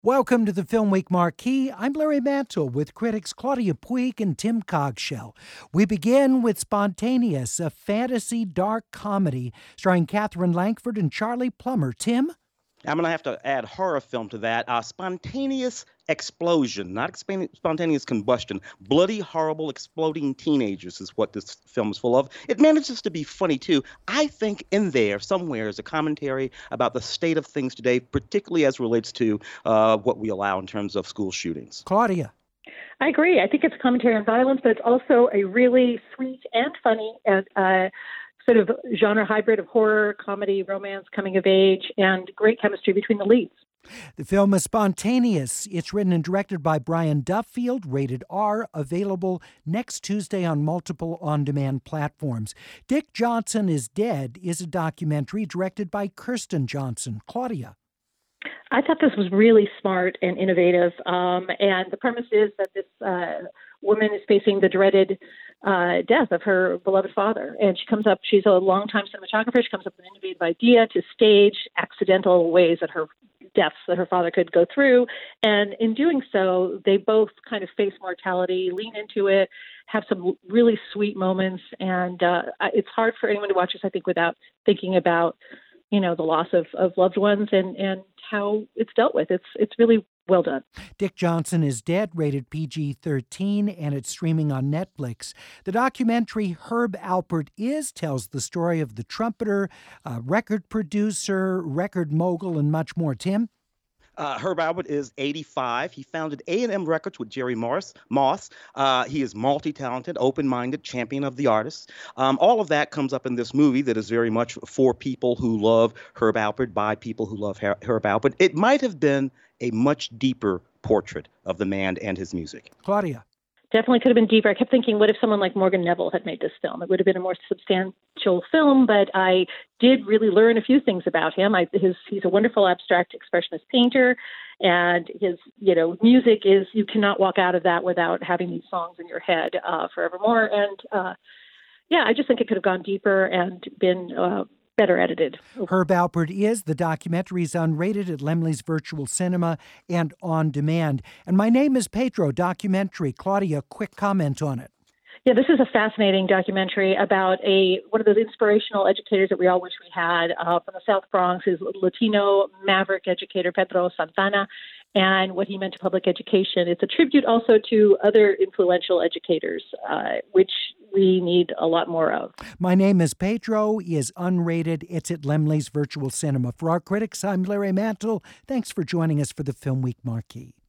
Welcome to the Film Week Marquee. I'm Larry Mantle with critics Claudia Puig and Tim Cogshell. We begin with Spontaneous, a fantasy dark comedy starring Catherine Langford and Charlie Plummer. Tim? I'm going to have to add horror film to that. Spontaneous explosion, not spontaneous combustion. Bloody, horrible, exploding teenagers is what this film is full of. It manages to be funny, too. I think in there, somewhere, is a commentary about the state of things today, particularly as relates to what we allow in terms of school shootings. Claudia? I agree. I think it's a commentary on violence, but it's also a really sweet and funny and sort of genre hybrid of horror, comedy, romance, coming of age, and great chemistry between the leads. The film is Spontaneous. It's written and directed by Brian Duffield, rated R, available next Tuesday on multiple on-demand platforms. Dick Johnson is Dead is a documentary directed by Kirsten Johnson. Claudia? I thought this was really smart and innovative. And the premise is that this woman is facing the dreaded death of her beloved father. And she's a longtime cinematographer. She comes up with an innovative idea to stage accidental ways that her deaths that her father could go through. And in doing so, they both kind of face mortality, lean into it, have some really sweet moments. And it's hard for anyone to watch this, I think, without thinking about the loss of loved ones and how it's dealt with. It's really well done. Dick Johnson is Dead, rated PG-13, and it's streaming on Netflix. The documentary Herb Alpert tells the story of the trumpeter, record producer, record mogul, and much more. Tim? Herb Alpert is 85. He founded A&M Records with Jerry Moss. He is multi-talented, open-minded, champion of the artists. All of that comes up in this movie that is very much for people who love Herb Alpert, by people who love Herb Alpert. It might have been a much deeper portrait of the man and his music. Claudia? Definitely could have been deeper. I kept thinking, what if someone like Morgan Neville had made this film? It would have been a more substantial film, but I did really learn a few things about him. He's a wonderful abstract expressionist painter, and his music is, you cannot walk out of that without having these songs in your head forevermore. And I just think it could have gone deeper and been better edited. Herb Alpert the documentary is unrated at Laemmle's Virtual Cinema and on demand. And My Name is Pedro documentary. Claudia, quick comment on it. Yeah, this is a fascinating documentary about one of those inspirational educators that we all wish we had from the South Bronx, his Latino maverick educator, Pedro Santana, and what he meant to public education. It's a tribute also to other influential educators, which we need a lot more of. My Name is Pedro is unrated. It's at Laemmle's Virtual Cinema. For our critics, I'm Larry Mantle. Thanks for joining us for the Film Week Marquee.